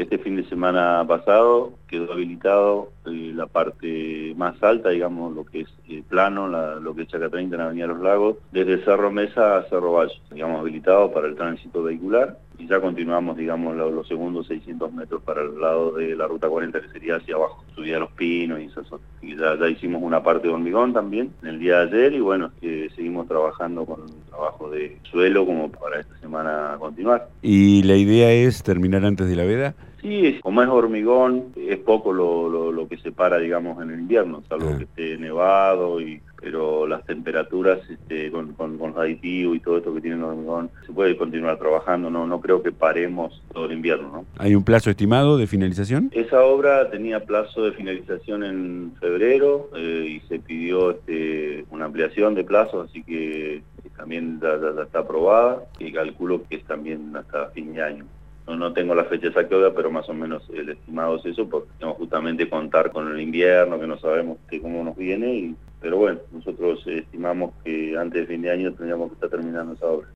Este fin de semana pasado quedó habilitado la parte más alta, digamos, lo que es plano, lo que es Chaca 30 en Avenida Los Lagos, desde Cerro Mesa a Cerro Valle, digamos, habilitado para el tránsito vehicular. Y ya continuamos, digamos, los segundos 600 metros para el lado de la Ruta 40, que sería hacia abajo, subida a Los Pinos y esas otras. Y ya hicimos una parte de hormigón también en el día de ayer, y bueno, seguimos trabajando con el trabajo de suelo como para esta semana continuar. ¿Y la idea es terminar antes de la veda? Sí, como es hormigón, es poco lo que se para, digamos, en el invierno, salvo que esté nevado, pero las temperaturas con los aditivos y todo esto que tiene el hormigón, se puede continuar trabajando, no creo que paremos todo el invierno, ¿no? ¿Hay un plazo estimado de finalización? Esa obra tenía plazo de finalización en febrero y se pidió una ampliación de plazo, así que también ya está aprobada, y calculo que es también hasta fin de año. No tengo la fecha exacta, pero más o menos el estimado es eso, porque tenemos justamente contar con el invierno, que no sabemos cómo nos viene, pero bueno, nosotros estimamos que antes de fin de año tendríamos que estar terminando esa obra.